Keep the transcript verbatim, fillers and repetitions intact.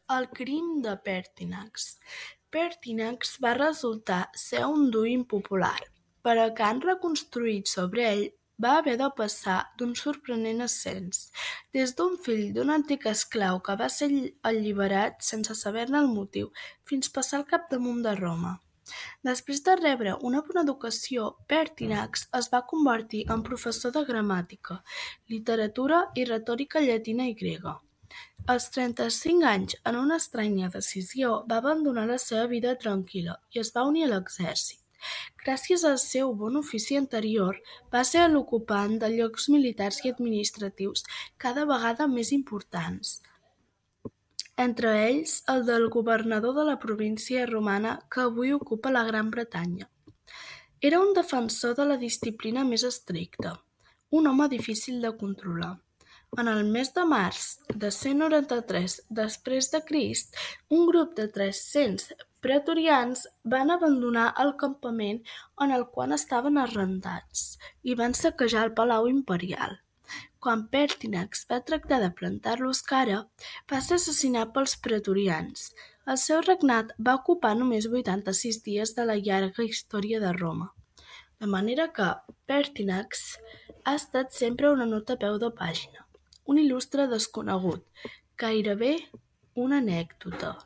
El crim de Pertinax. Pertinax va resultar ser un dur impopular, però que han reconstruït sobre ell va haver de passar d'un sorprenent ascens, des d'un fill d'un antic esclau que va ser alliberat sense saber-ne el motiu, fins passar al capdamunt de Roma. Després de rebre una bona educació, Pertinax es va convertir en professor de gramàtica, literatura i retòrica llatina i grega. Als trenta-cinc anys, en una estranya decisió, va abandonar la seva vida tranquil·la i es va unir a l'exèrcit. Gràcies al seu bon ofici anterior, va ser l'ocupant de llocs militars i administratius cada vegada més importants, entre ells el del governador de la província romana que avui ocupa la Gran Bretanya. Era un defensor de la disciplina més estricta, un home difícil de controlar. En el mes de març de cent noranta-tres després de Crist, un grup de tres-cents pretorians van abandonar el campament en el qual estaven arrendats i van saquejar el palau imperial. Quan Pertinax va tractar de plantar-los cara, va ser assassinat pels pretorians. El seu regnat va ocupar només vuitanta-sis dies de la llarga història de Roma. De manera que Pertinax ha estat sempre una nota a peu de pàgina, un il·lustre desconegut, gairebé una anècdota.